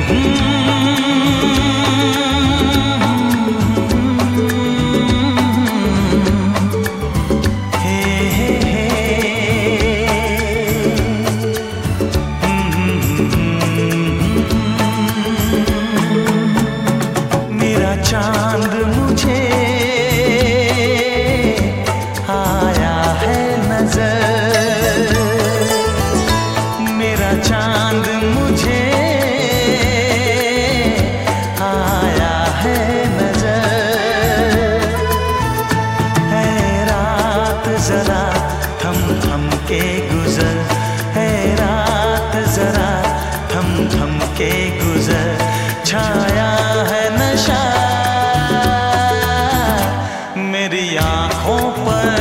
चांद मुझे आया है नजर, मेरा चांद मुझे आया है नजर। है रात जरा थम थम के गुजर, है रात जरा थम थम के गुजर। छाया है नशा मेरी आँखों पर,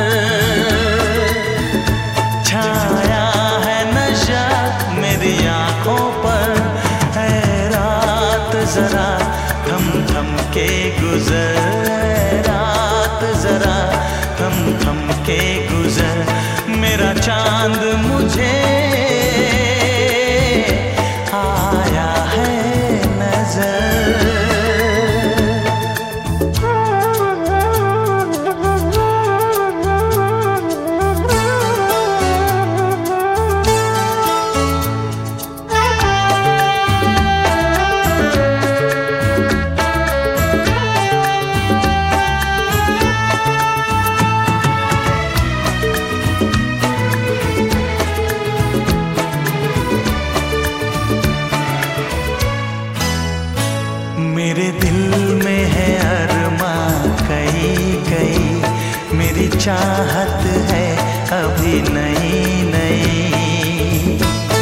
छाया है नशा मेरी आँखों पर। है रात जरा थम थम के गुजर, है रात जरा थम थम के गुजर। मेरा चांद मुझे आया है नजर। मेरे दिल में है अरमां कई कई, मेरी चाहत है अभी नई नई।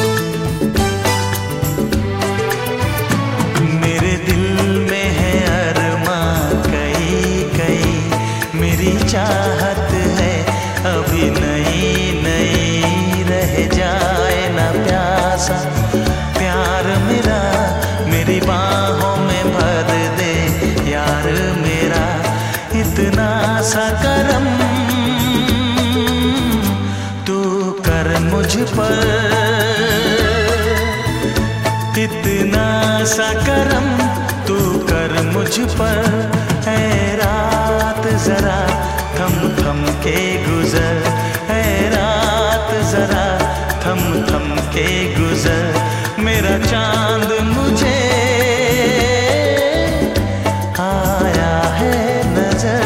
मेरे दिल में है अरमां कई कई, मेरी चाहत है अभी नई नई। रह जाए ना प्यासा प्यार मेरा, मेरी बाहों में भर दे यार मेरा। इतना सा करम तू कर मुझ पर, इतना सा करम तू कर मुझ पर। है रात जरा थम थम के गुजर, है रात जरा थम थम के गुजर। मेरा चांद मुझे आया है नजर।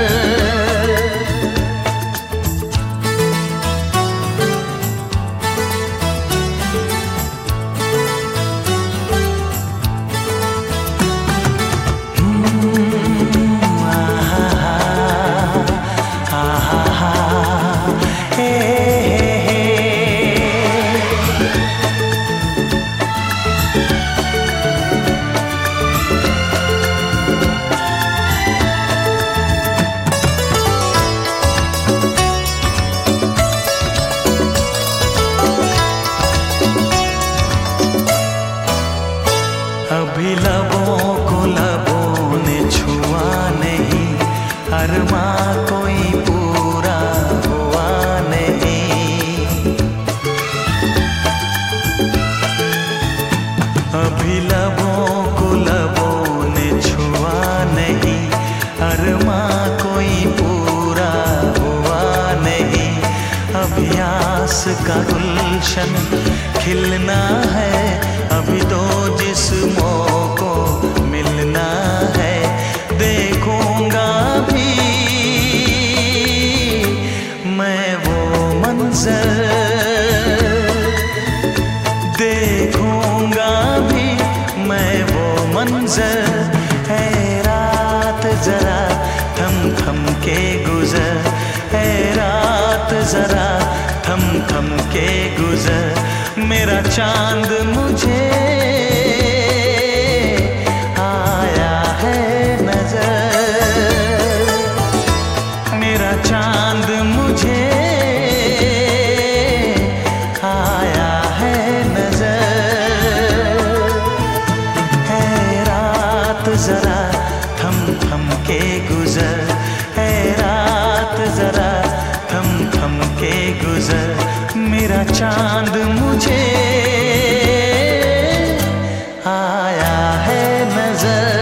अभी लबों को लबों ने छुआ नहीं, अरमां कोई पूरा हुआ नहीं। अभी लबों को लबों ने छुआ नहीं, अरमां कोई पूरा हुआ नहीं। अभी आस का गुलशन खिलना है, अभी तो जिस्मों को मिलना है। देखूंगा भी मैं वो मंजर, देखूंगा भी मैं वो मंजर। है रात जरा थम थम के गुजर, है रात जरा थम थम के गुजर। मेरा चांद मुझे आया है नजर, मेरा चांद मुझे आया है नजर। है रात जरा थम थम के गुजर, है रात जरा थम थम के गुजर। मेरा चांद मुझे नजर